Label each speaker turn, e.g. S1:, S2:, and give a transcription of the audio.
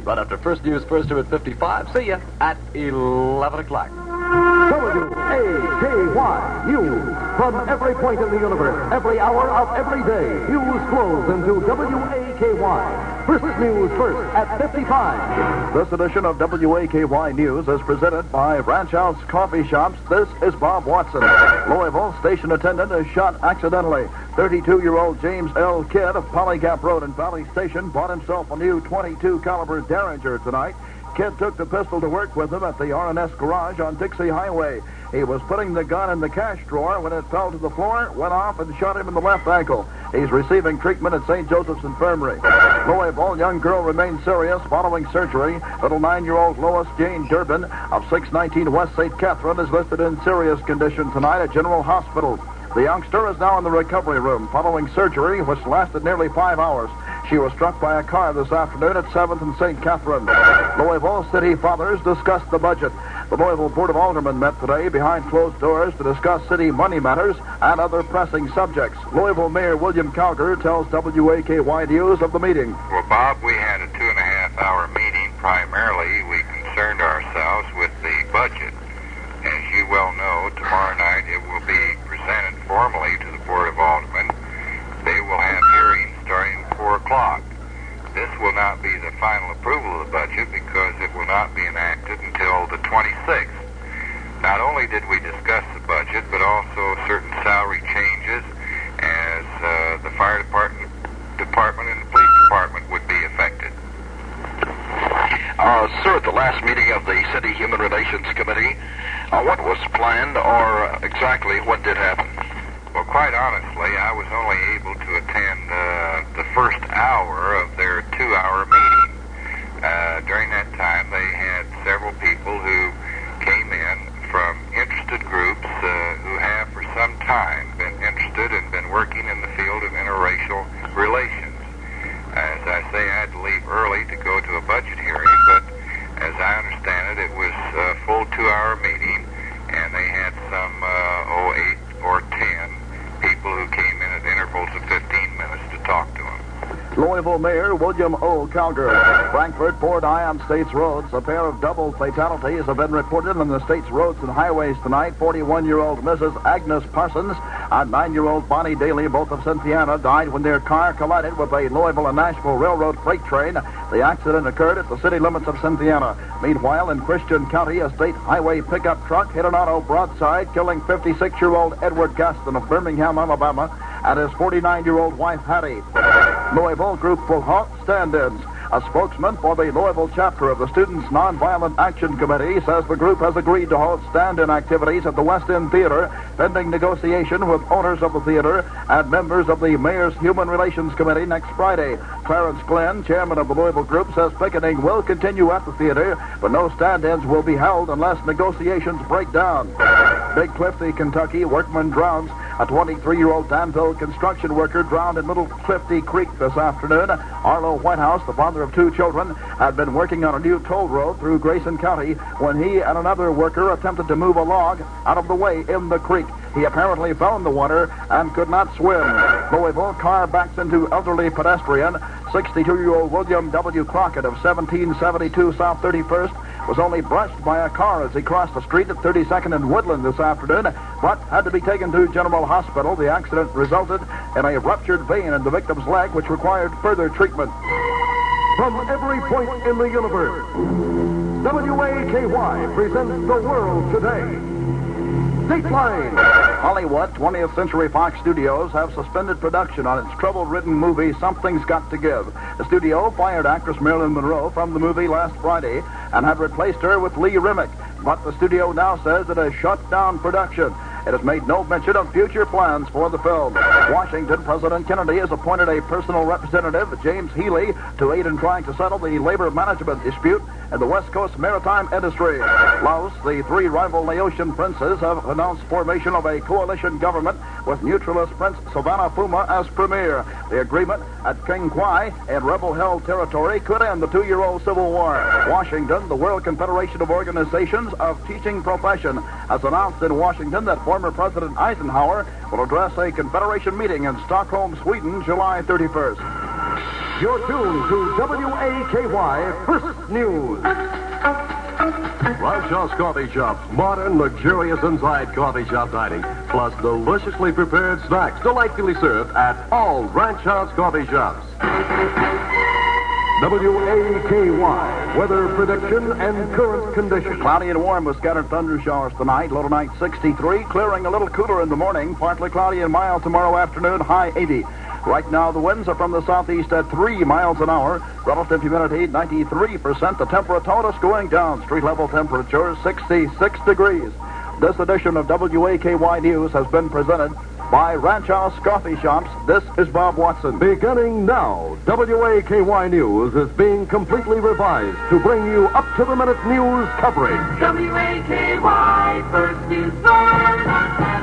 S1: Right after First News First here at 55. See ya at 11 o'clock.
S2: WAKY News. From every point in the universe, every hour of every day, news flows into WAKY. First News First at 55.
S3: This edition of WAKY News is presented by Ranch House Coffee Shops. This is Bob Watson. Louisville station attendant is shot accidentally. 32-year-old James L. Kidd of Polygap Road in Valley Station bought himself a new .22 caliber Derringer tonight. Kidd took the pistol to work with him at the RNS garage on Dixie Highway. He was putting the gun in the cash drawer when it fell to the floor, went off, and shot him in the left ankle. He's receiving treatment at St. Joseph's Infirmary. Louisville, young girl remains serious following surgery. Little 9-year-old Lois Jane Durbin of 619 West St. Catherine is listed in serious condition tonight at General Hospital. The youngster is now in the recovery room following surgery, which lasted nearly 5 hours. She was struck by a car this afternoon at 7th and St. Catherine. Louisville city fathers discussed the budget. The Louisville Board of Aldermen met today behind closed doors to discuss city money matters and other pressing subjects. Louisville Mayor William Calger tells WAKY News of the meeting.
S4: Well, Bob, we had a 2.5-hour meeting. Primarily, we concerned ourselves with the budget. As you well know, tomorrow night it will be presented formally to the Board of Aldermen. They will have hearings starting at 4 o'clock. This will not be the final approval of the budget because it will not be enacted until the 26th. Not only did we discuss the budget, but also certain salary changes as the fire department and the police department would be affected.
S5: Sir, at the last meeting of the City Human Relations Committee, what was planned or exactly what did happen?
S4: Well, quite honestly, I was only able to attend the first hour of their 2-hour meeting. During that time, they had several people who came in from interested groups who have for some time been interested and been working in the field of interracial relations. As I say, I had to leave early to go to a budget hearing, but as I understand it, it was a full 2-hour meeting, and they had some 8 or 10 people who came in at intervals of 15 minutes to talk to them.
S3: Louisville Mayor William O. Calger. Frankfort, Port Ion States roads. A pair of double fatalities have been reported on the state's roads and highways tonight. 41-year-old Mrs. Agnes Parsons and 9-year-old Bonnie Daly, both of Cynthiana, died when their car collided with a Louisville and Nashville Railroad freight train. The accident occurred at the city limits of Cynthiana. Meanwhile, in Christian County, a state highway pickup truck hit an auto broadside, killing 56-year-old Edward Gaston of Birmingham, Alabama, and his 49-year-old wife, Hattie. Louisville group will halt stand-ins. A spokesman for the Louisville chapter of the Students Nonviolent Action Committee says the group has agreed to halt stand-in activities at the West End Theater, pending negotiation with owners of the theater and members of the Mayor's Human Relations Committee next Friday. Clarence Glenn, chairman of the Louisville group, says picketing will continue at the theater, but no stand-ins will be held unless negotiations break down. Big Clifty, Kentucky, workman drowns. A 23-year-old Danville construction worker drowned in Little Clifty Creek this afternoon. Arlo Whitehouse, the father of 2 children, had been working on a new toll road through Grayson County when he and another worker attempted to move a log out of the way in the creek. He apparently fell in the water and could not swim. Louisville car backs into elderly pedestrian. 62-year-old William W. Crockett of 1772 South 31st was only brushed by a car as he crossed the street at 32nd and Woodland this afternoon, but had to be taken to General Hospital. The accident resulted in a ruptured vein in the victim's leg, which required further treatment.
S2: From every point in the universe, WAKY presents The World Today. Dateline.
S3: Hollywood 20th Century Fox Studios have suspended production on its trouble-ridden movie Something's Got to Give. The studio fired actress Marilyn Monroe from the movie last Friday and had replaced her with Lee Remick. But the studio now says it has shut down production. It has made no mention of future plans for the film. Washington, President Kennedy has appointed a personal representative, James Healy, to aid in trying to settle the labor management dispute in the West Coast maritime industry. Laos, the 3 rival Laotian princes, have announced formation of a coalition government with neutralist Prince Savannah Phuma as premier. The agreement at King Kwai in rebel-held territory could end the 2-year-old civil war. Washington, the World Confederation of Organizations of Teaching Profession, has announced in Washington that former President Eisenhower will address a Confederation meeting in Stockholm, Sweden, July 31st.
S2: You're tuned to WAKY First News.
S6: Rancho's Coffee Shops. Modern, luxurious inside coffee shop dining. Plus deliciously prepared snacks delightfully served at all Rancho's Coffee Shops. WAKY, weather prediction and current conditions.
S3: Cloudy and warm with scattered thunder showers tonight. Low tonight 63. Clearing a little cooler in the morning. Partly cloudy and mild tomorrow afternoon. High 80. Right now, the winds are from the southeast at 3 miles an hour. Relative humidity 93%. The temperature is going down. Street level temperature 66 degrees. This edition of WAKY News has been presented by Ranch House Coffee Shops. This is Bob Watson.
S2: Beginning now, WAKY News is being completely revised to bring you up-to-the-minute news coverage.
S7: WAKY First News First.